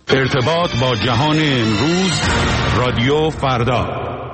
ارتباط با جهان امروز، رادیو فردا.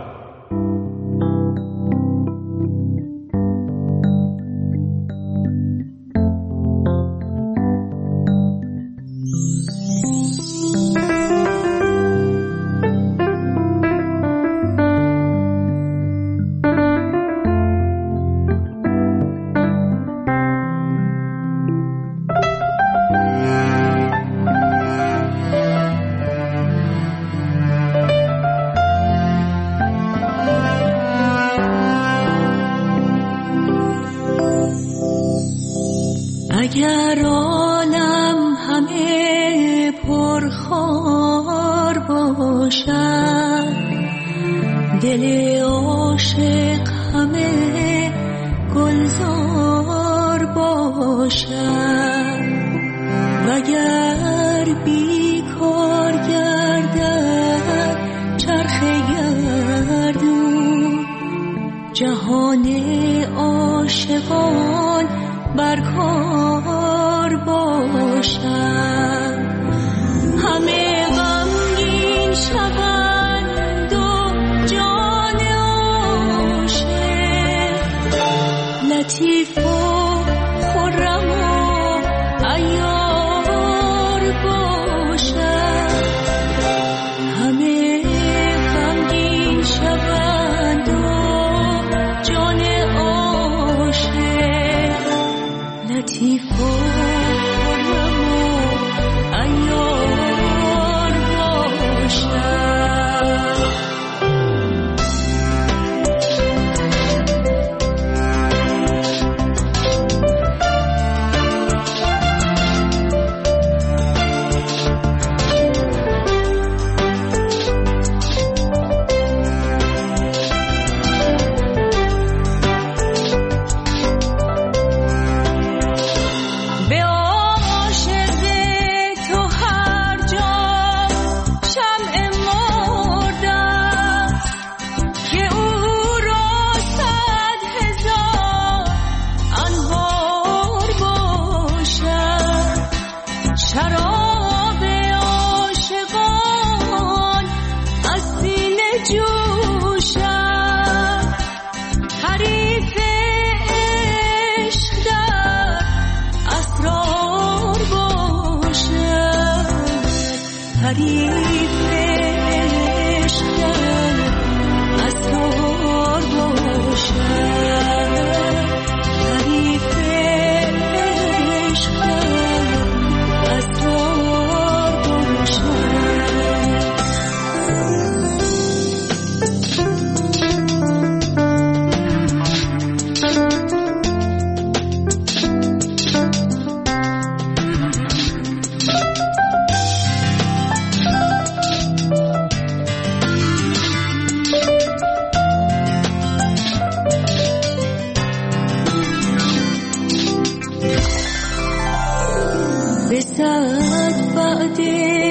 اگر عالم همه پرخار باشد، دل عاشق همه گلزار باشد، وگر بیکار گردد چرخ گردون، جهان عاشقان برکار باشد. همه غمگین شوند و جان عاشق لطیف و خرم و عیار باشد. همه غمگین شوند و جان عاشق لطیف و خرم و عیار باشد. شراب عاشقان از سینه جوشد، حریف عشق در اسرار باشد، حریف عشق در اسرار باشد، حریف عشق بسد بعد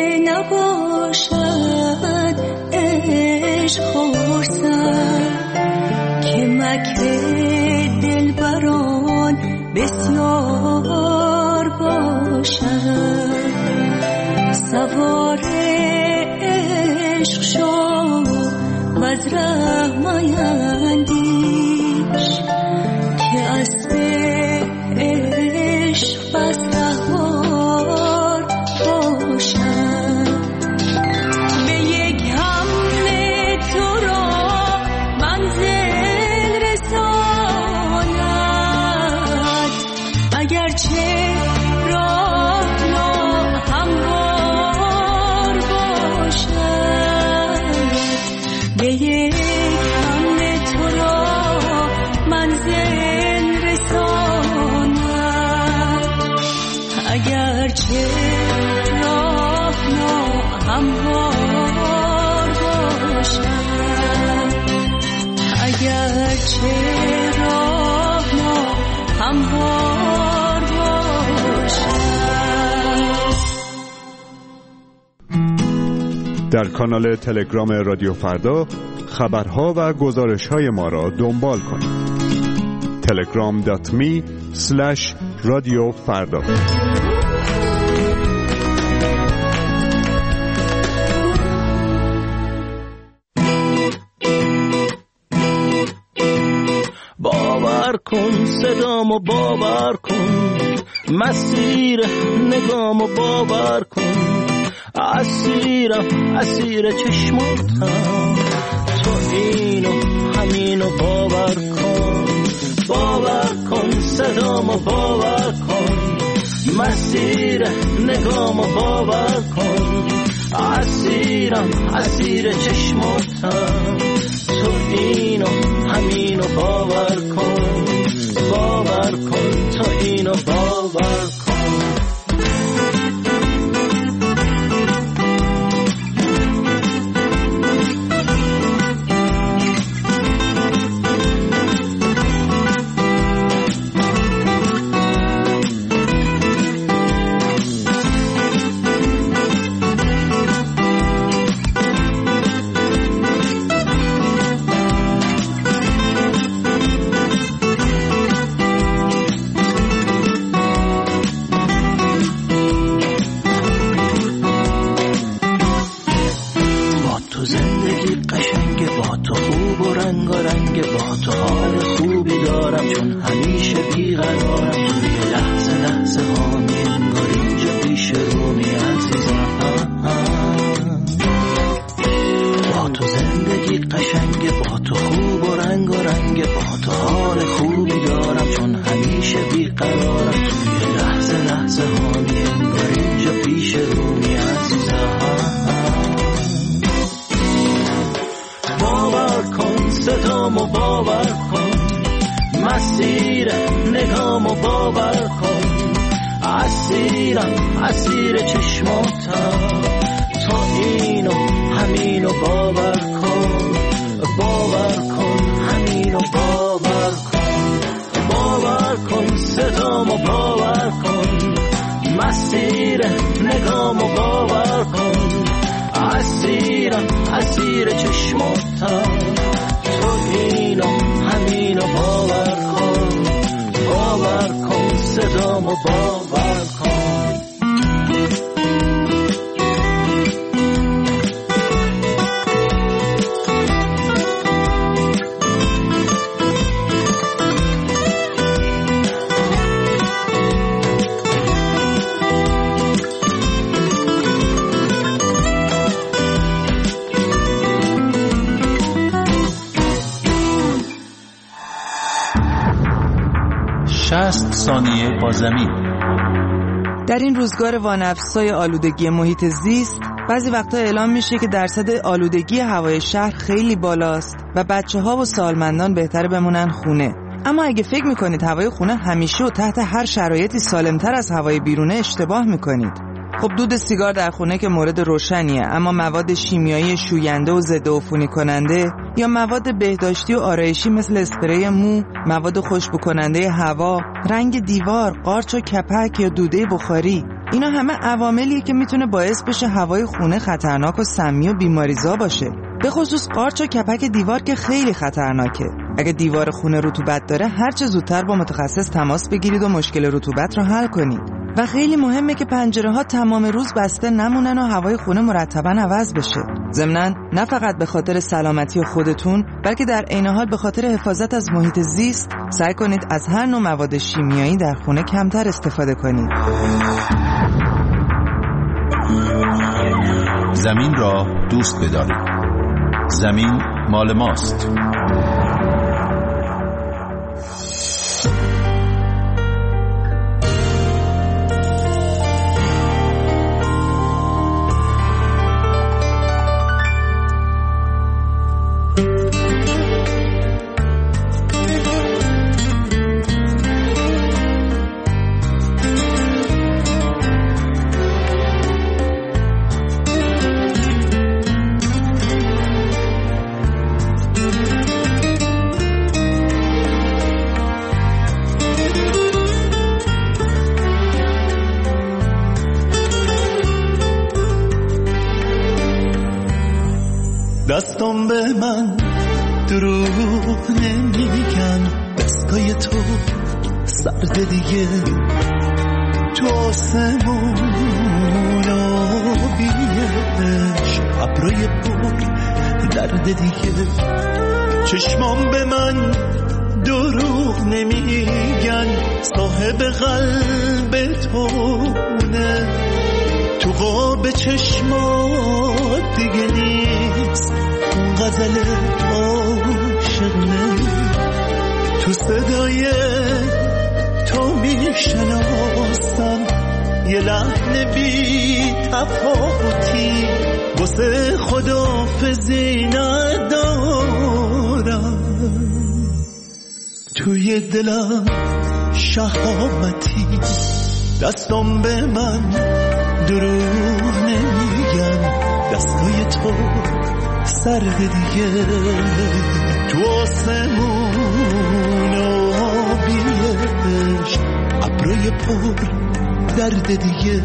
نباشد عشق خورسد، که مکر دلبران بسیار باشد. سوار عشق شو وز ره میندیش، که اسب عشق بس رهوار باشد. به یک حمله تو را منزل رساند، اگرچه راه ناهموار باشد. به یک حمله تو را منزل رساند، اگرچه راه ناهموار باشد، اگرچه راه ناهموار باشد. در کانال تلگرام رادیو فردا خبرها و گزارش‌های ما را دنبال کنید. telegram.me/رادیو فردا. صدامو باور کن، مسیر نگامو باور کن، اسیرم اسیر چشماتم، تو اینو همینو باور کن، باور کن صدامو باور کن، مسیر نگامو باور کن، اسیرم اسیر چشماتم، تو اینو همینو باور کن، باور کن تو اینو باور کن. صدامو باور کن، مسیر نگامو باور کن، اسیرم اسیر چشماتم، تو اینو همینو باور کن، باور کن همینو باور کن، باور کن صدامو باور کن، مسیر نگامو باور کن، اسیرم اسیر چشماتم، اینو همینو باور کن، باور کن صدامو باور کن. ثانیه با زمین. در این روزگار وانفسای آلودگی محیط زیست بعضی وقتا اعلام میشه که درصد آلودگی هوای شهر خیلی بالاست و بچه‌ها و سالمندان بهتره بمونن خونه. اما اگه فکر میکنید هوای خونه همیشه و تحت هر شرایطی سالمتر از هوای بیرونه اشتباه میکنید. خب دود سیگار در خونه که مورد روشنیه، اما مواد شیمیایی شوینده و ضد عفونی کننده یا مواد بهداشتی و آرایشی مثل اسپری مو، مواد خوشبو کننده هوا، رنگ دیوار، قارچ و کپک یا دوده بخاری، اینا همه عواملیه که میتونه باعث بشه هوای خونه خطرناک و سمی و بیماریزا باشه. به خصوص قارچ و کپک دیوار که خیلی خطرناکه. اگه دیوار خونه رطوبت داره هر چه زودتر با متخصص تماس بگیرید و مشکل رطوبت رو حل کنید. و خیلی مهمه که پنجره‌ها تمام روز بسته نمونن و هوای خونه مرتباً عوض بشه. ضمناً نه فقط به خاطر سلامتی خودتون، بلکه در عین حال به خاطر حفاظت از محیط زیست سعی کنید از هر نوع مواد شیمیایی در خونه کمتر استفاده کنید. زمین را دوست بدارید. زمین مال ماست. دستم به من دروغ نمیگن، دستای تو سرد دیگه، تو آسمون آبیش ابروی پر درد دیگه، چشمام به من دروغ نمیگن صاحب قلب تونه، تو قاب چشمات دیگه نیست اون غزل عاشقونه، تو صدای تو میشناسم یه لحن بی تفاوتی، واسه خداحافظی ندارم، توی دلم شهامتی، دستم به من دروغ نمیگن، دستای تو سرد دیگه، تو آسمون آبیش ابروی پر درد دیگه.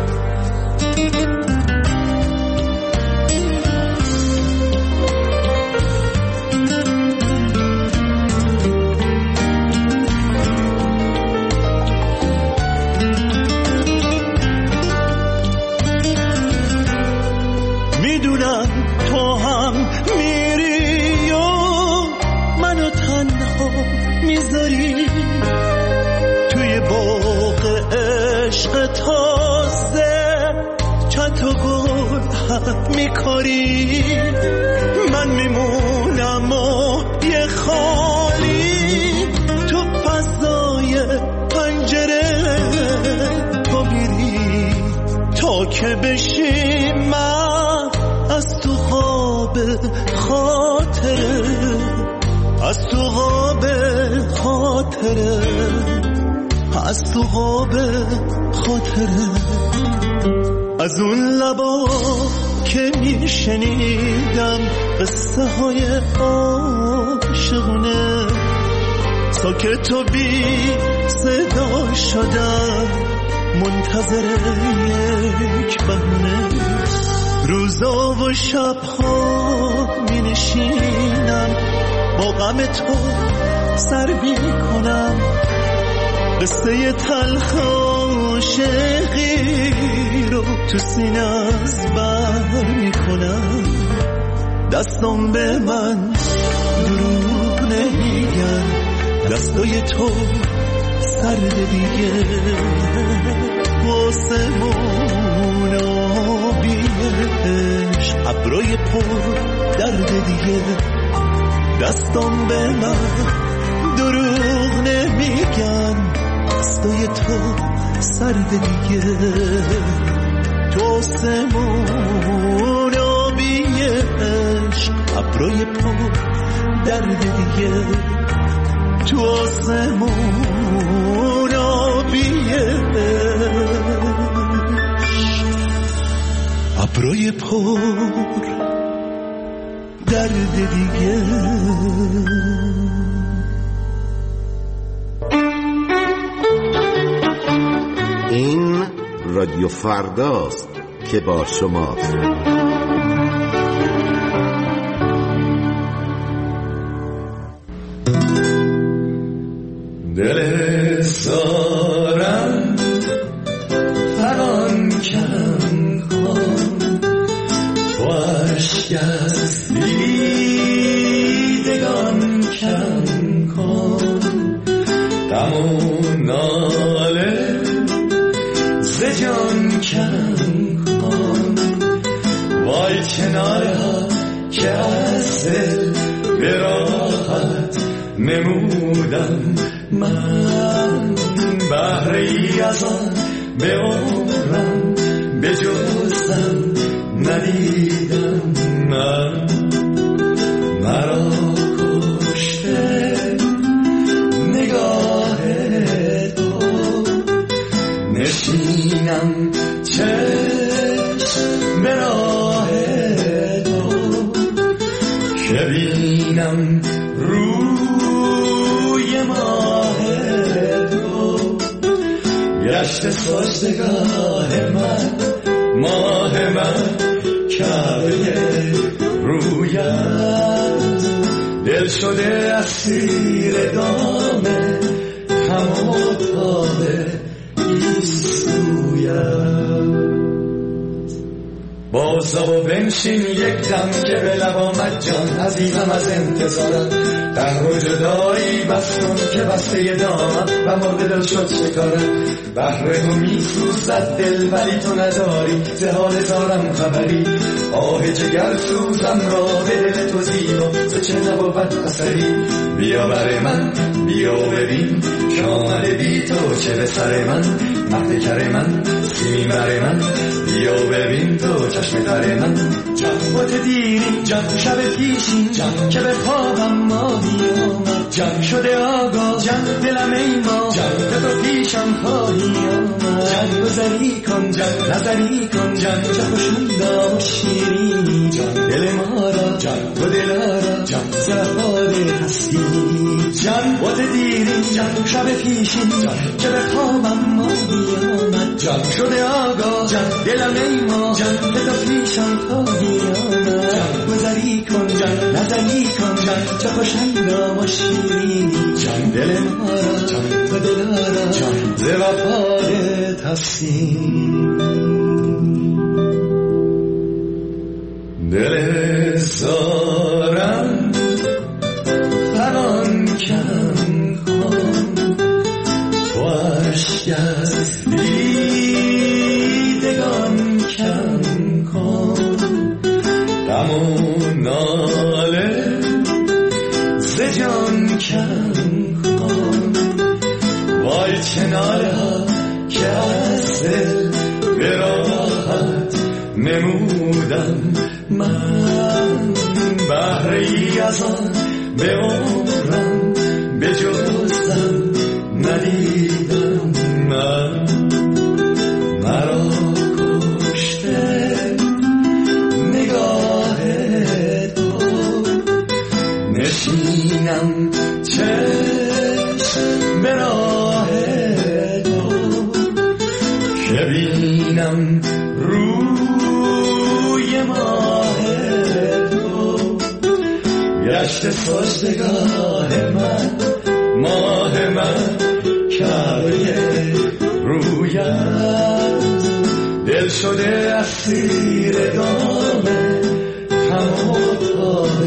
میدونم تو هم میری و منو تنها میذاری توی باغ عشق تازه، چند تا گل هم میکاری، من میمونم و یه خالی تو فضای پنجره، تو میری تا که بشی من از تو خواب خاطره، از تو خواب خاطره، از تو خواب خاطره، از اون لبا که میشنیدم قصه های عاشقونه، ساکت و بی صدا شدم منتظر یک بهونه، روزا و شبها می نشینم با غم تو سر می کنم، قصه تلخ عاشقی رو تو سینه از بر می کنم، دستم به من دروغ نمیگن، دستای تو سرد دیگه، آسمون آبیش ابروی پر درد دیگه، دستم به من دروغ نمیگن، دستای تو سرد دیگه، تو آسمون آبیش ابروی پر درد دیگه، تو آسمون آبیش ابروی پر درد دیگه. این رادیو فرداست که با شماست. دل سارم فران کن کن، خوش از دیدگان کن کن، غم و ناله ز جان کن کن، وای کنارها که از دل به راحت نمودم من، بهره‌ای از آن به عمرم به جزم ندیدم، من مرا کشته نگاه تو، نشینم چشم به راه تو، که بینم روی ماه تو، گشت سجدگاه من ماه من، کعبه رویت دل شده اسیر دام غم و تاب ایستویت. بازا و بنشین یک دم که به لب آمد جان عزیزم از انتظارم قهر و جدایی بس کن که بسته دامم و مرد دل شد شکارم بحر تو می سوزد دل ولی تو نداری ز حال زارم خبری آه جگر سوزم را به دل تو زیبا ز چه نبود اثری بیا بر من بیا ببین که آمده بی تو چه به سر من مهد کر من سیمین بر من بیا ببین تو چشم در من جنبات دیرین جن شب پیشین جن که به خوابم ماهی آمد جن شده آگاه جن دلم ای ما جن که تو پیشم خواهی آمد جن گذری کن جن نظری کن جن چه خوشوندا و شیرینی جن دل ما را جن و دلارا جن زهاد هستی جنبات دیرین جن شب پیشین جن که به خوابم ماهی آمد جن شده آگاه جن دلم ای ما جن که تو پیشم خواهی آمد جن گذری کن جن نظری کن جن چه خوشندا و شیرینی جن دل ما را جن و دلارا جن ز وفادت هستی دل زارم فران کن تو عشق از دیدگان کم کن غم و ناله ز جان کم کن وای چه ناله ها که از دل به راحت نمودم من بهره‌ای از آن به عمرم به جزم ندیدم من مرا کشته نگاه تو نشینم چشم به راه تو که بینم روی ماه تو گشت سجدگاه من ماه من کعبه رویت دل شده اسیر دام غم و تاب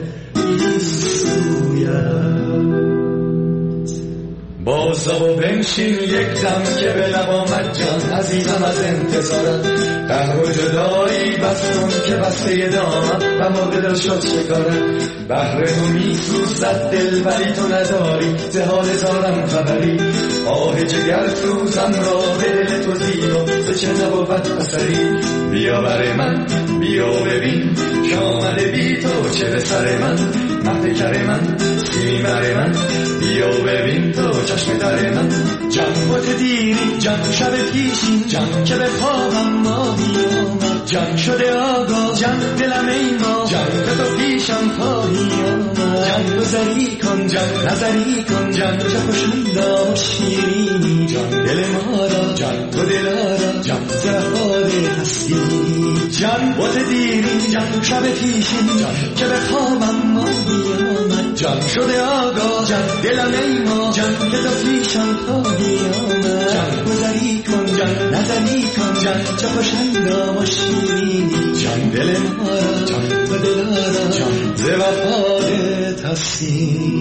بازا و بنشین یک دم که به لب آمد جان عزیزم از انتظارم قهر و جدایی بس کن که بسته دامم و مرد دل شد شکارم بحر تو می سوزد دل ولی تو نداری ز حال زارم خبری آه جگر سوزم را به دل تو زیبا ز چه نبود اثری بیا بر من بیا ببین که آمده بی تو چه به سر من مهد کر من سیمین بر من بیا ببین تو چشم در من جنبات دیرین جن شب پیشین جن که به خوابم ماهی آمد جن شده آگاه جن دلم ای ما جن که تو پیشم خواهی آمد جن گذری کن جن نظری کن جن چه خوشوندا و شیرینی جن دل ما را جن و دلارا جن زهاد هستی جنبات دیرین جن شب پیشین جن که به خوابم ماهی آمد جن شده آگاه جن دلم ای ما جن که تو پیشم خواهی آمد جن گذری کن جن نظری کن جن چه خوشندا و شیرینی جن دل ما را جن و دلارا جن ز وفادت هستی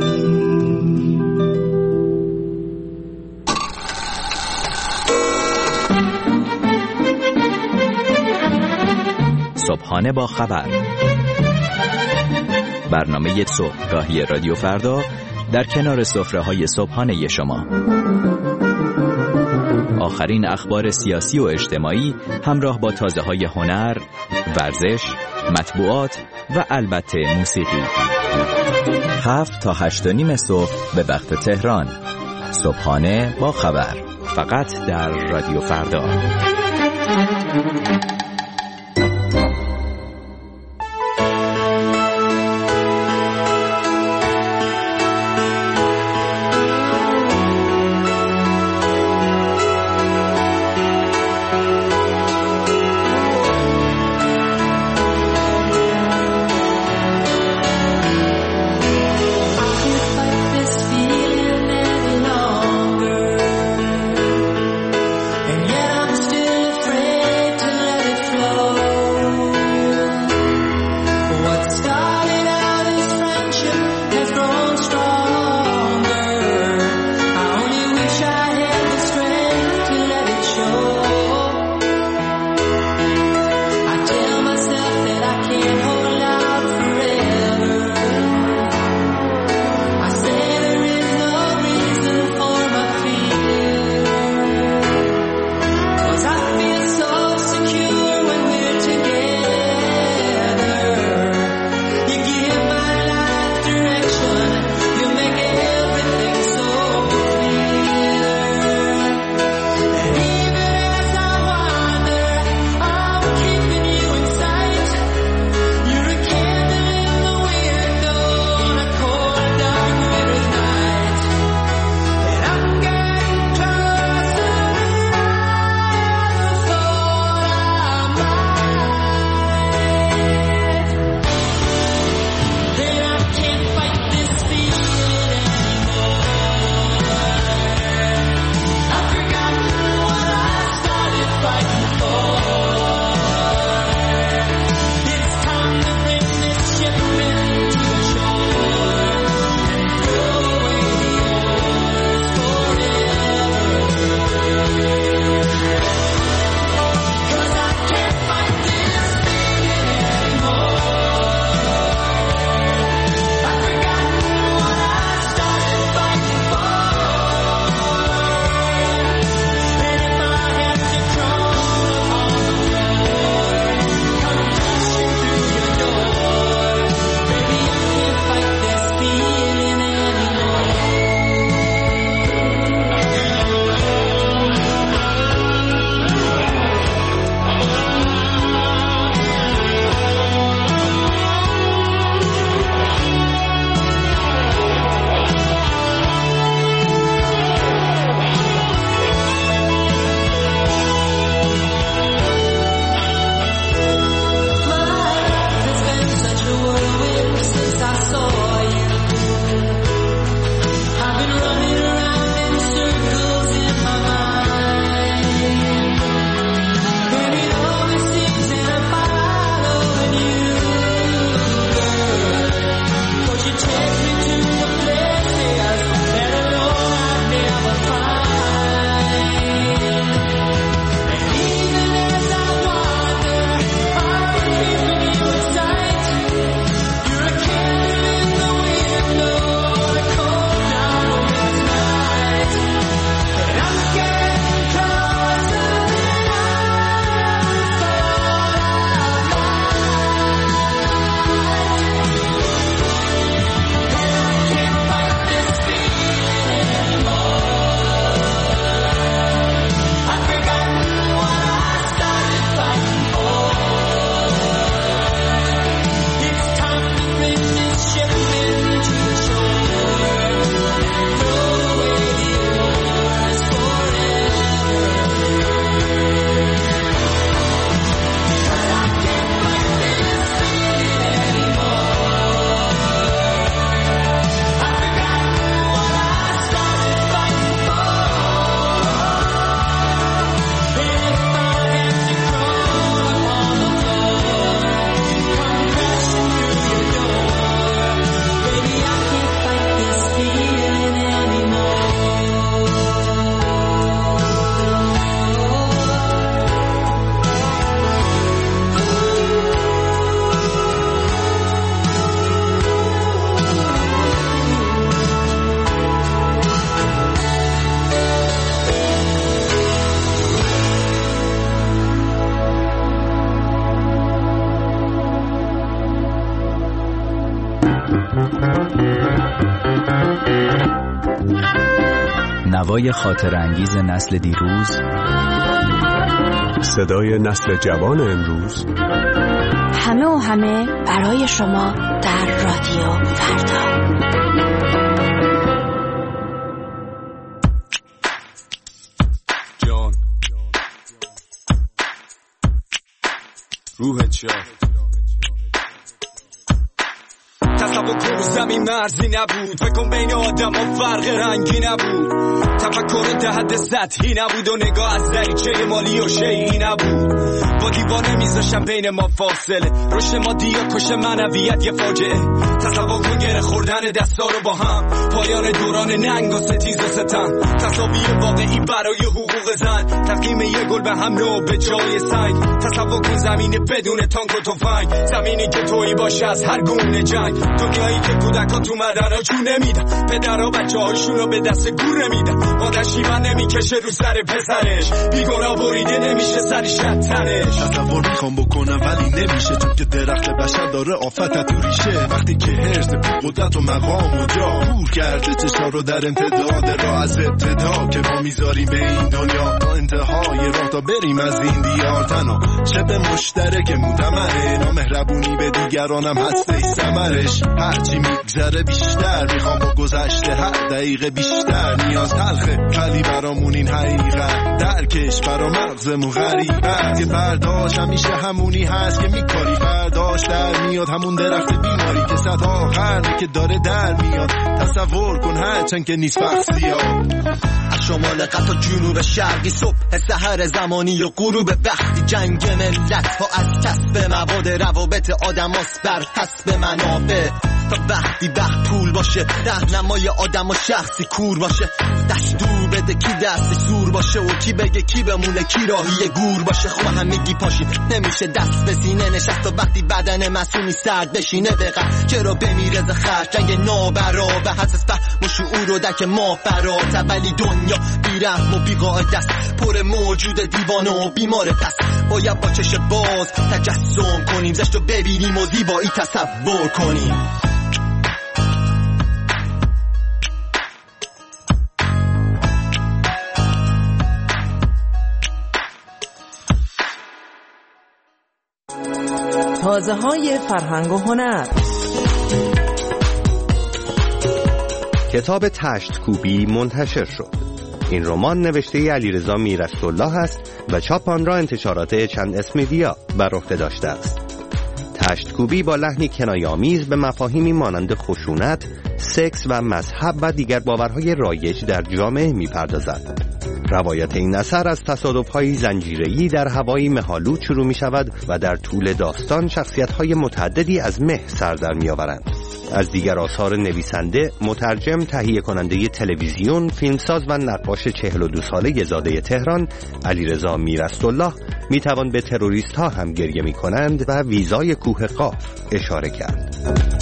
صبحانه با خبر، برنامه صبحگاهی رادیو فردا در کنار سفره‌های صبحانه شما. آخرین اخبار سیاسی و اجتماعی همراه با تازه‌های هنر، ورزش، مطبوعات و البته موسیقی. 7 تا 8:30 صبح به وقت تهران. صبحانه با خبر، فقط در رادیو فردا. And yet I'm still afraid to نوای خاطر انگیز نسل دیروز، صدای نسل جوان امروز، همه و همه برای شما در رادیو فردا. جان روحت شاد. تصور کن زمین مرزی نبود، فکر کن بین آدم ها فرق رنگی نبود، تفکر ده سطحی نبود و نگاه از دریچه مالی و شیعی نبود. با دیوار نمیذاشتم بین ما فاصله، رشد مادی یا کش معنویت یه فاجعه. تصور کن گره خوردن دستا رو با هم، پایان دوران ننگ و ستیز و ستم، تصاویر واقعی برای حقوق زن، تقدیم یه گل به هم نو به جای سنگ. تصور کن زمین بدون تانک و تفنگ، زمینی که تویی باشه از هر گونه جنگ، دنیایی که کودکا تو مدرها جون نمیدن، پدرها بچه هاشون رو به دست گور نمیدن، مادر شیون نمیکشه رو سر پسرش، بیگناه بریده نمیشه سرش تنش. تصور میخوام بکنم ولی نمیشه، چون که درخت بشر داره آفت تو ریشه. وقتی که هرس قدرت و مقام و جا کور کرده چشا رو در امتداد راه، از ابتدا که ما میذاریم به این دنیا تا انتهای راه، تا بریم از این دیار تنها. شب مشترک متمره، نامهربونی به دیگرانم هسته ثمرش. هرچی میگذره بیشتر میخوام با گذشته، هر دقیقه بیشتر نیاز تلخه، ولی برامون این حقیقت درکش برا مغزمون غریبه. که برداشت همیشه همونی هست که میکاری، برداشت در میاد همون درخت بیماری که صدها قرنه که داره در میاد. تصور کن هرچند که نیست فقصیاب، از شمال قطع جنوب شرقی، صبح سحر زمانی و غروب وقتی، جنگ ملت ها از کسب مواد، روابط آدم هاست بر حسب منافع. تا وقتی وقت پول باشه، راهنمای آدم و شخصی کور باشه، دستور بده کی دستش زور باشه و کی بگه کی بمونه کی راهی گور باشه. خب همگی پاشیم نمیشه دست به سینه نشست، و وقتی بدن مسئولی سرد بشینه دقیقه چرا بمیره ز خرج جنگ نابرا و حسس فهم و شعور و دک ما فرات. ولی دنیا بیرحم و بیقاعده است، پر موجود دیوانه و بیمار، پس باید با چش باز تجسم کنیم، زشت رو ببینیم و زیبایی تصور کنیم. تازه های فرهنگ و هنر. کتاب تشت کوبی منتشر شد. این رمان نوشته علیرضا میرست‌الله است و چاپ آن را انتشارات چند اسمدیا بر عهده داشته است. تشت کوبی با لحنی کنایه‌آمیز به مفاهیمی مانند خشونت، سکس و مذهب و دیگر باورهای رایج در جامعه می‌پردازد. روایت این اثر از تصادف‌های زنجیره‌ای در هوای مه‌آلود شروع می‌شود و در طول داستان شخصیت‌های متعددی از مه سر در می‌آورند. از دیگر آثار نویسنده، مترجم، تهیه کننده تلویزیون، فیلمساز و نقاش 42 ساله زاده تهران علیرضا میرست‌الله می‌توان به تروریست‌ها هم گریه می‌کنند و ویزای کوه قاف اشاره کرد.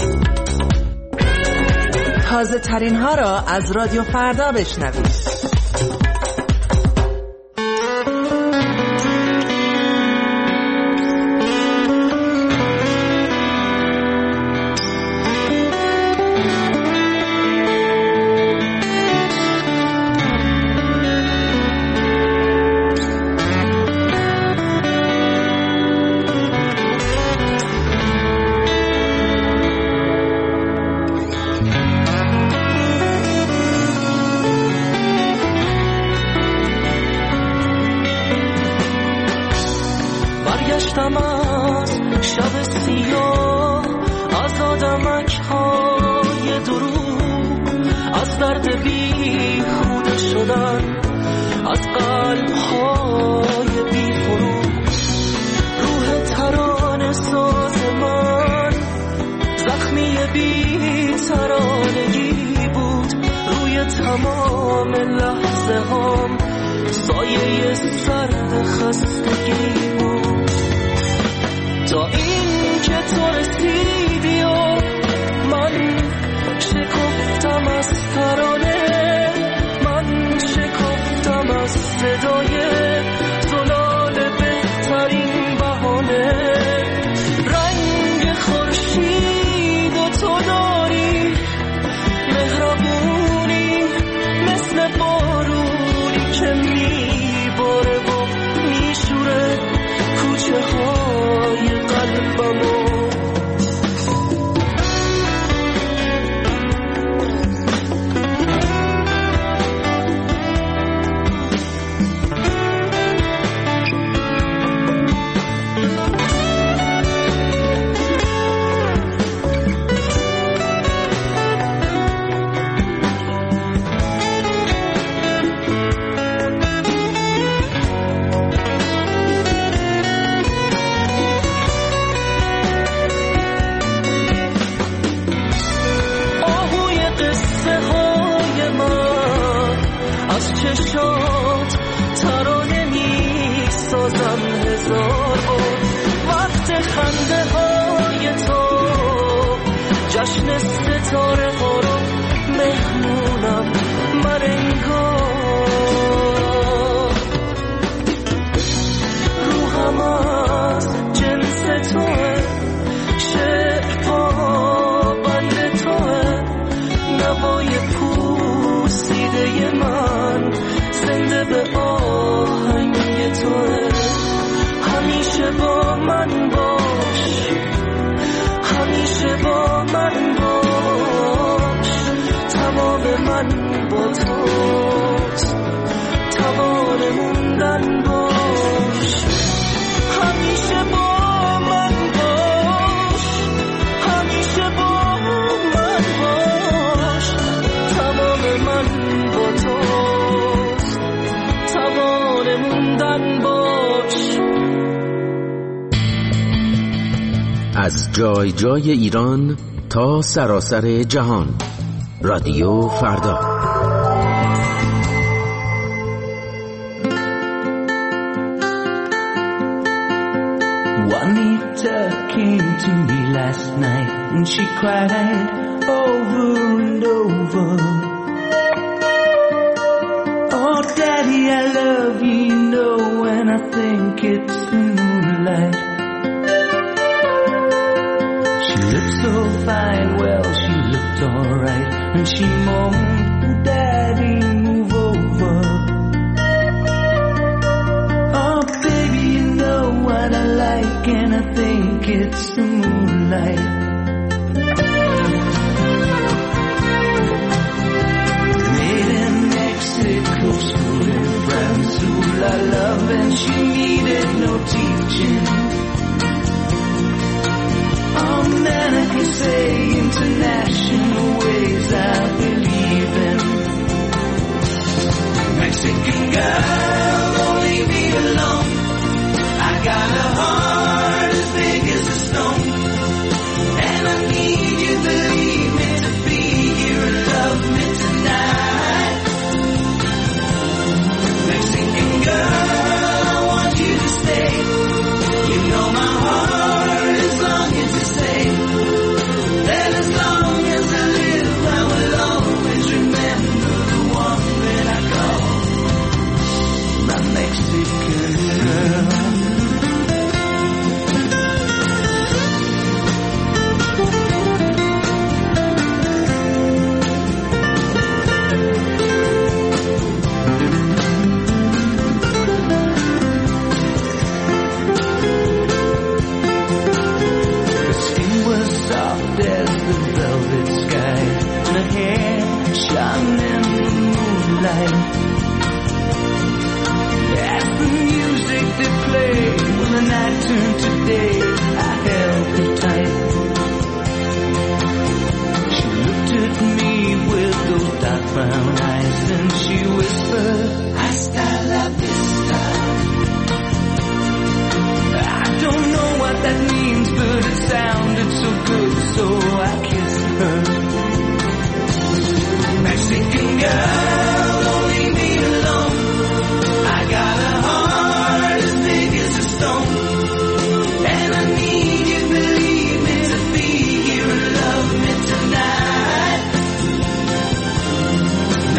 تازه ترین ها را از رادیو فردا بشنوید. برگشتم از شب سیاه، از آدمک های دروغ، از درد بی خوده شدن، از قلب های بی فروغ. روح ترانه ساز من زخمی بی ترانگی بود، روی تمام لحظه هم سایه سرد خستگی بود. تا این که تو رسیدی و من شکفتم از ترانه، من شکفتم از صدای زلال بهترین بهانه. رنگ خورشید و تو بگذار وقت خنده های تو جشن ستاره ها رو مهمونم من انگار روحم از جنس توه شعر پابند توه نوای پوسیده من زنده به آهنگ توه همیشه با من باش همیشه با من باش تمام من با توست توان موندن باش همیشه با من باش همیشه با من باش تمام من با توست توان موندن باش از جای جای ایران تا سراسر جهان رادیو فردا Juanita came to me last night and she cried over and over. Oh daddy, I love you, you know, when I think it's the moonlight. She looked so fine, well she looked alright, and she moaned, daddy, move over. Oh baby, you know what I like, and I think it's the moonlight. Made in Mexico, school in France, who I love, and she needed no teaching. Oh man, I can say international ways I believe in. Mexican girl, don't leave me alone. I got a heart as big as a stone, and I need you, believe me, to be here and love me tonight. Mexican girl, I want you to stay. You know my heart is longing to say that as long as I live, I will always remember the one that I call my Mexican girl. As the music they played, when the night turned to day, I held her tight. She looked at me with those dark brown eyes, and she whispered, "Hasta la vista." I don't know what that means, but it sounded so good, so I kissed her. Mexican girl, don't leave me alone. I got a heart as big as a stone, and I need you, believe me, to be here and love me tonight.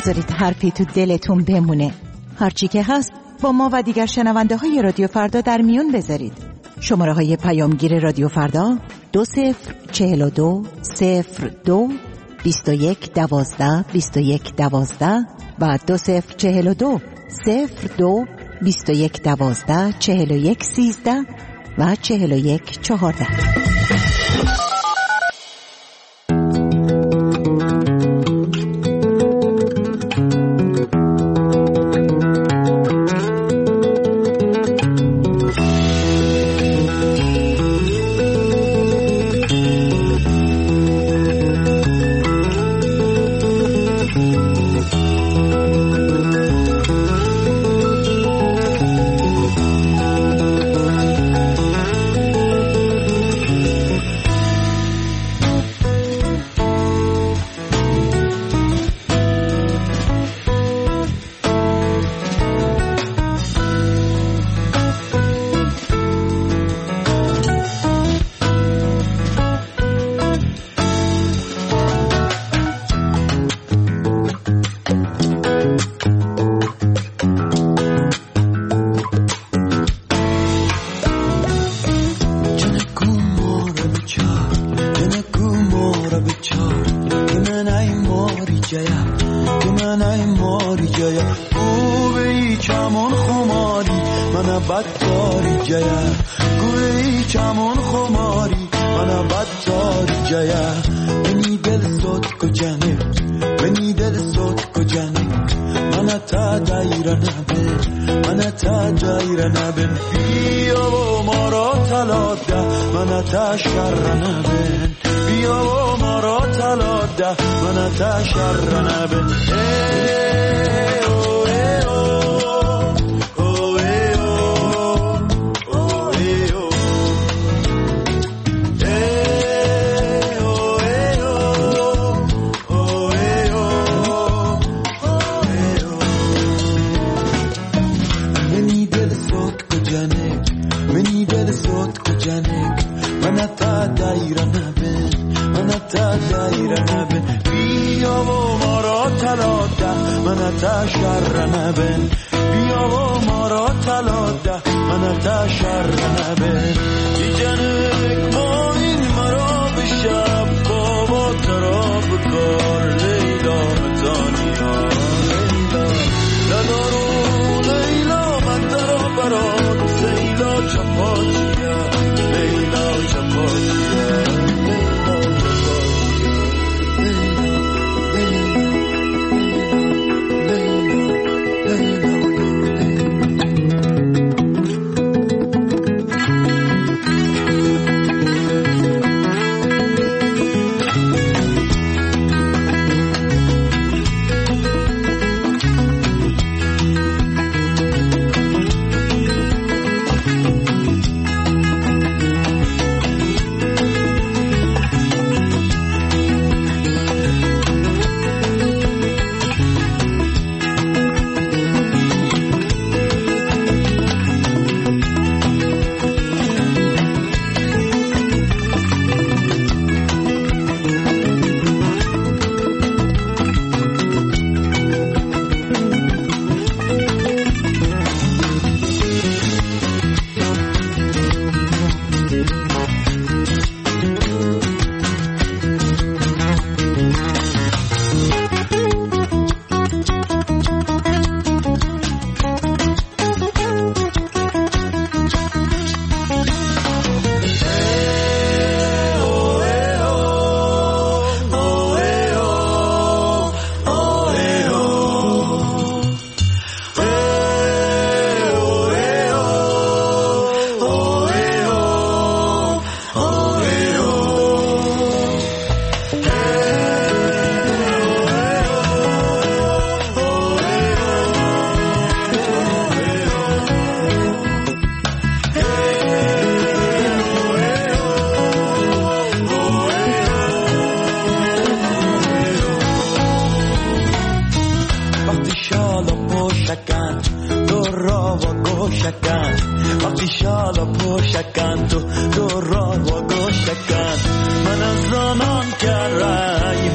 نذارید حرفی تو دلتون بمونه. هرچی که هست با ما و دیگر شنونده های رادیو فردا در میون بذارید. شماره های پیامگیر رادیو فردا 2042 02 21 12 21 12 و 2042 02 21 12 41 13 و 41 14.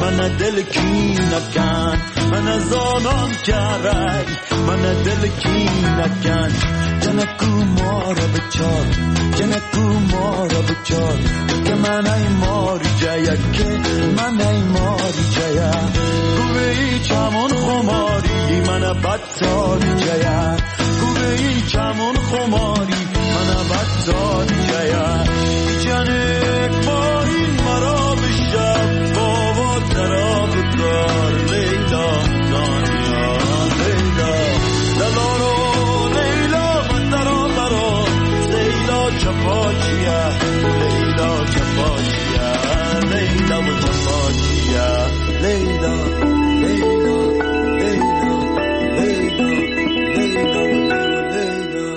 من دل کی نکن من از آنان کرد من دل کی نکن جنکو ما را بچار جنکو ما را بچار که من ای ماری جایا که من ای ماری جایا کوی چمون خماری من بدتاری جایا کوی چمون خماری من بدتاری جایا جنک باری مرا بشب بابا تراب کار لیلا دانیا لیلا دلارو لیلا مدرا برا لیلا چپاچیا لیلا چپاچیا لیلا و چپاچیا لیلا لیلا لیلا لیلا لیلا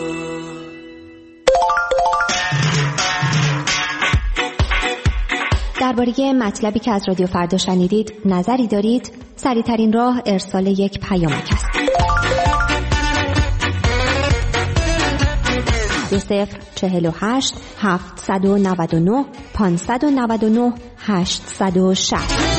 درباره مطلبی که از رادیو فردا شنیدید نظری دارید؟ سریع‌ترین راه ارسال یک پیامک است. 2048 799 599 860.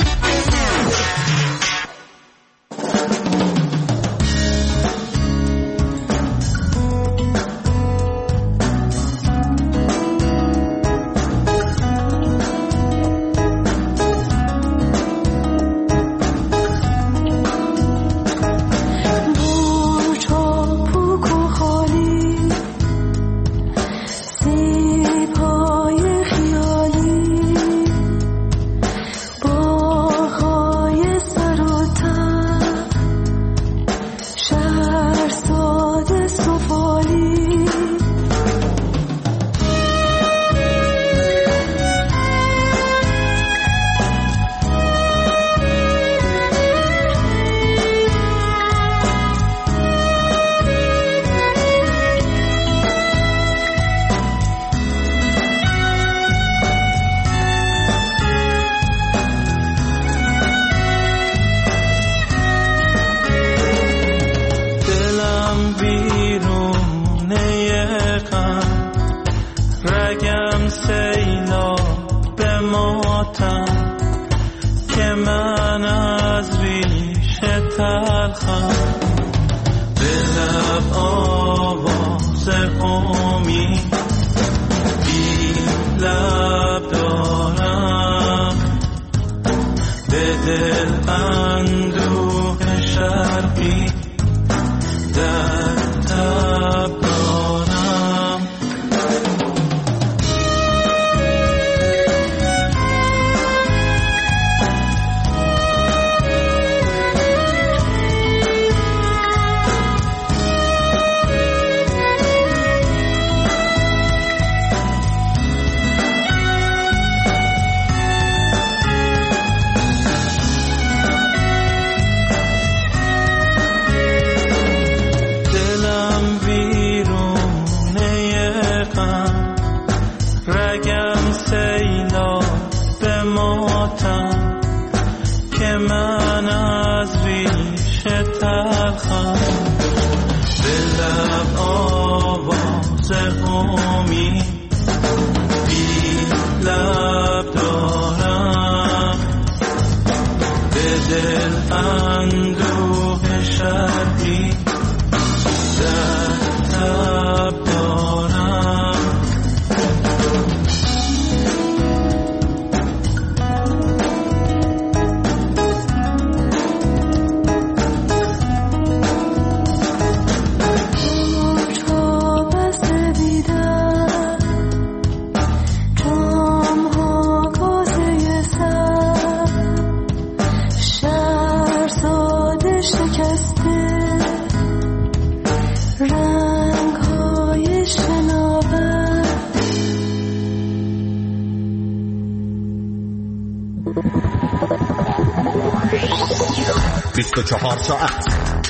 ساعت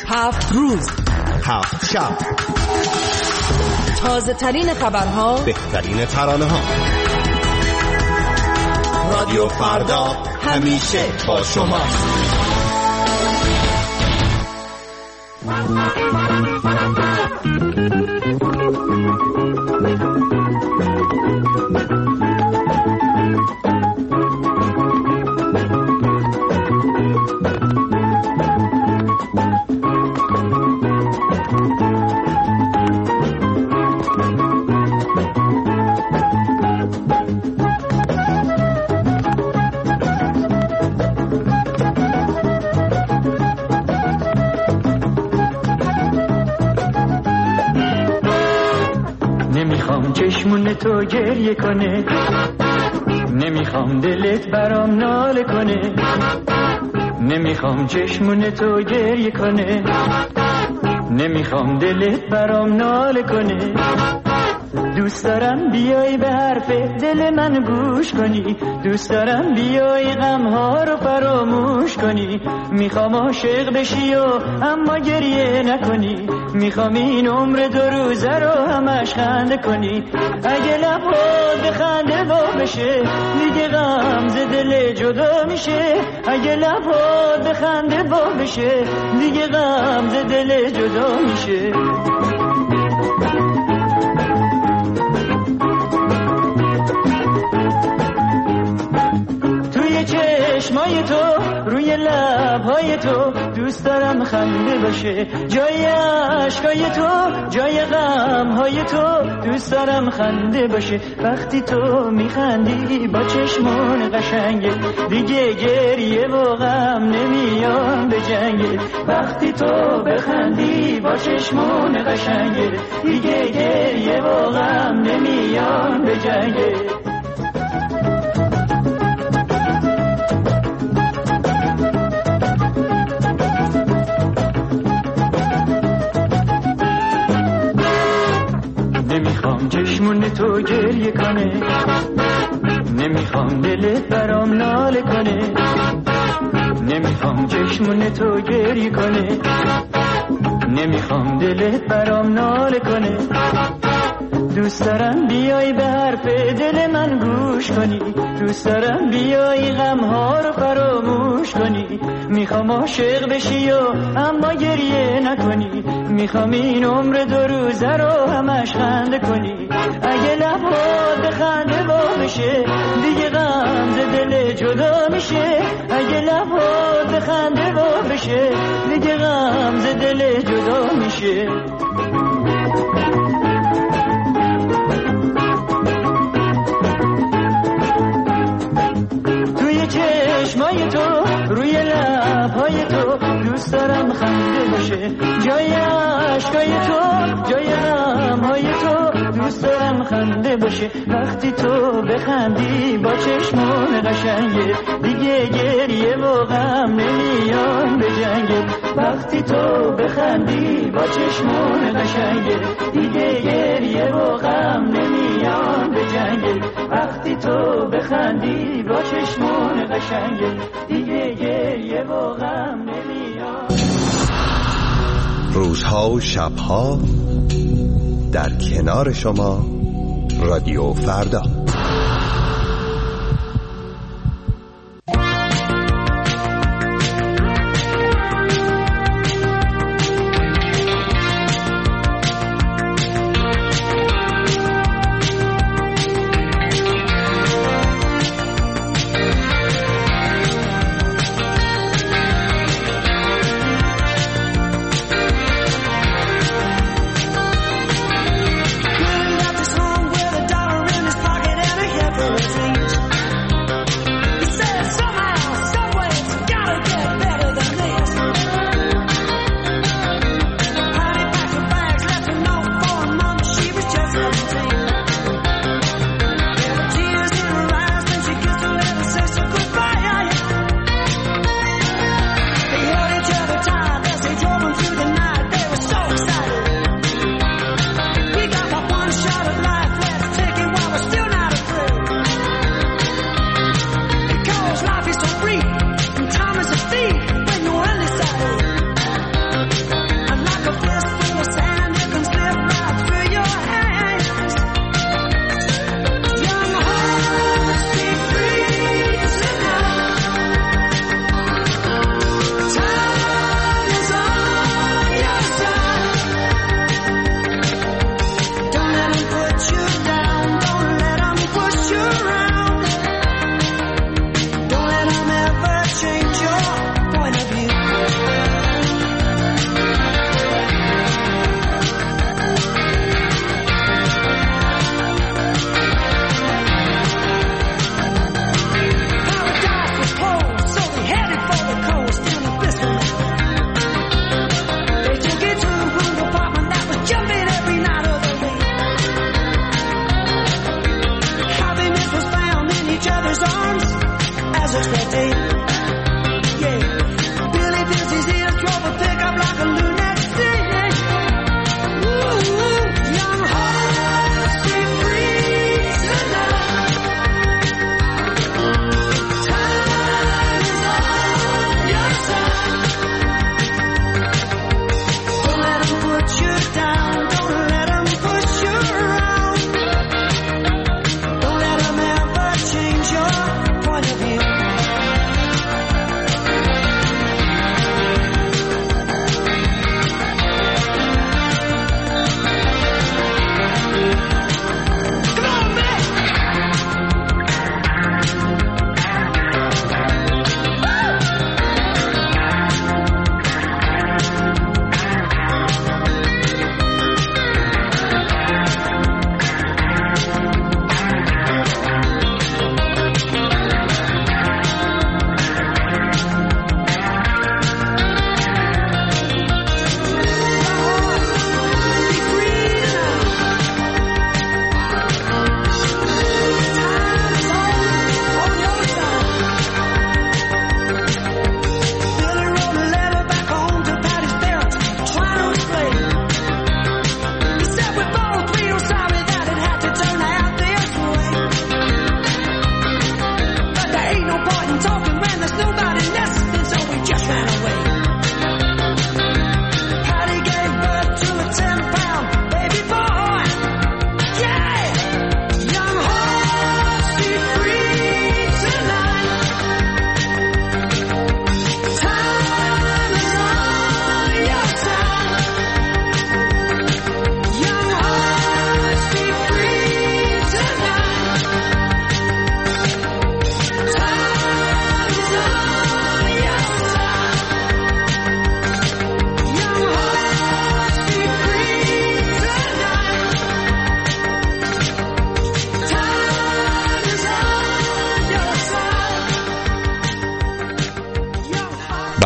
7 روز 7 شب تازه ترین خبرها بهترین ترانه ها رادیو فردا همیشه با شما چشمون تو گریه کنه، نمیخوام دلت برام ناله کنه، نمیخوام چشمون تو گریه کنه، نمیخوام دلت برام ناله کنه. دوست دارم بیای به حرف دل من گوش کنی، دوست دارم بیای غمها رو فراموش کنی. میخوام عاشق بشی و اما گریه نکنی، میخوام این عمر 2 روزه رو همش خنده کنی. اگه لبات بخنده وا بشه دیگه غم ز دل جدا میشه، اگه لبات بخنده وا بشه دیگه غم ز دل جدا میشه. چشمای تو روی لبهای تو دوست دارم خنده باشه، جای عشقای تو جای غمهای تو دوست دارم خنده باشه. وقتی تو میخندی با چشمون قشنگه دیگه گریه و غم نمیان به جنگه. وقتی تو بخندی با چشمون قشنگه دیگه گریه و غم نمیان به جنگه. نمیخوام چشمون تو گریه کنه، نمیخوام دلت برام ناله کنه، نمیخوام چشمون تو گریه کنه، نمیخوام دلت برام ناله کنه. دوست دارم بیای به حرف دل من گوش کنی، دوست دارم بیای غمها رو فراموش کنی. میخوام عاشق بشی و اما گریه نکنی، میخوام این عمر 2 روزه رو همش خنده کنی. اگه لبات بخنده وا بشه دیگه غم ز دل جدا میشه، اگه لبات بخنده وا بشه دیگه غم ز دل جدا میشه. چشمای تو روی لبهای تو دوست دارم خنده باشه، جای عشقای تو جای غمهای تو دوست دارم خنده باشه. وقتی تو بخندی با چشمون قشنگه دیگه گریه و غم نمیان به جنگه. وقتی تو بخندی با چشمون قشنگه دیگه گریه و غم نمیان به جنگه. وقتی تو بخندی با چشمون قشنگه دیگه گریه و غم نمیان. روزها و شبها در کنار شما رادیو فردا. Got this home with $1 in his pocket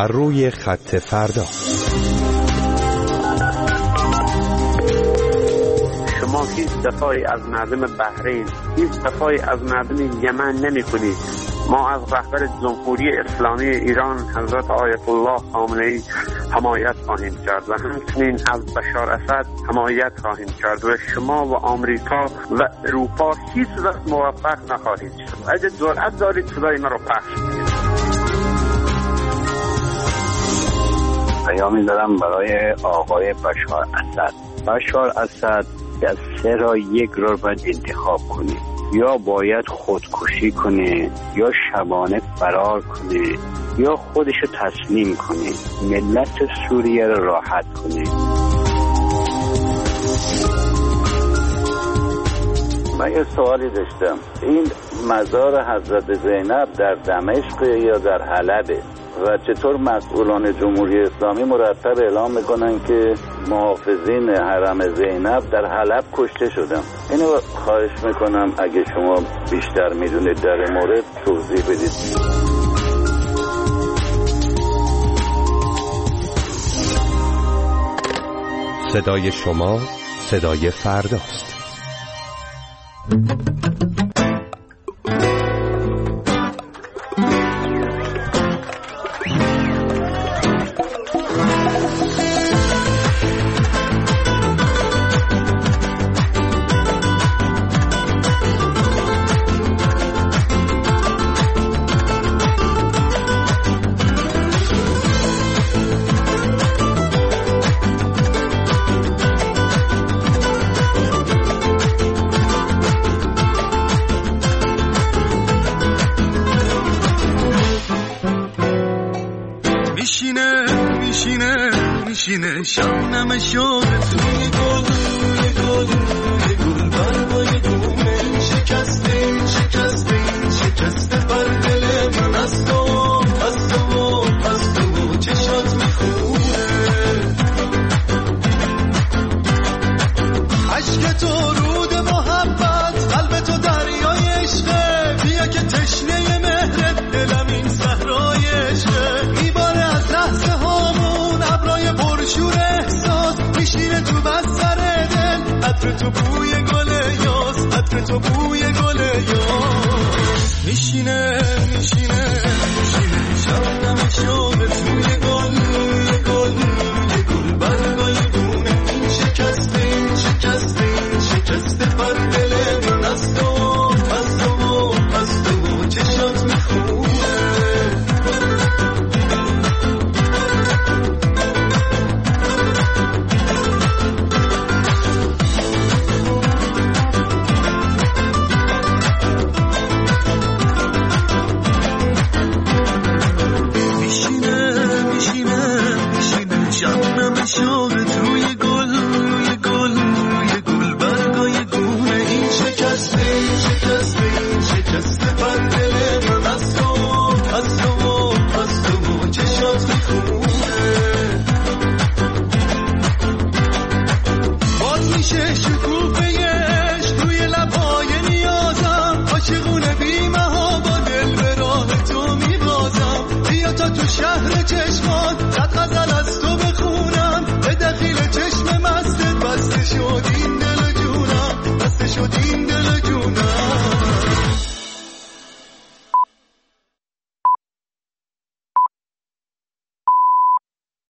بر روی خط فردا. شما هیچ دفاعی از مردم بحرین، هیچ دفاعی از مردم یمن نمی کنید. ما از رهبر جمهوری اسلامی ایران حضرت آیت الله خامنه‌ای حمایت خواهیم کرد و همچنین از بشار اسد حمایت خواهیم کرد و شما و آمریکا و اروپا هیچ وقت موفق نخواهید شد. اگه جرأت دارید صدای ما رو پخش کنید. پیامی دارم برای آقای بشار اسد. بشار اسد از سه را یک را باید انتخاب کنه، یا باید خودکشی کنه، یا شبانه فرار کنه، یا خودشو تسلیم کنه، ملت سوریه را راحت کنه. من یه سوالی داشتم، این مزار حضرت زینب در دمشق یا در حلبه و چطور مسئولان جمهوری اسلامی مرتب اعلام میکنن که محافظین حرم زینب در حلب کشته شدن؟ اینو خواهش میکنم اگه شما بیشتر میدونید در این مورد توضیح بدید. صدای شما صدای فرداست. میشینه شامنم شده توی گل برای دومه شکسته بر دل من از تو چشات میخونه عشق تو رود محبت قلب تو دریای عشقه بیا که تشنه مهرت دلم این صحرای عشقه میباره از لحظه هامون ابرای پرشور احساس میشینه تو بستر دل عطر تو بوی گل یاس عطر تو بوی گل یاس میشینه شبنم شده توی گل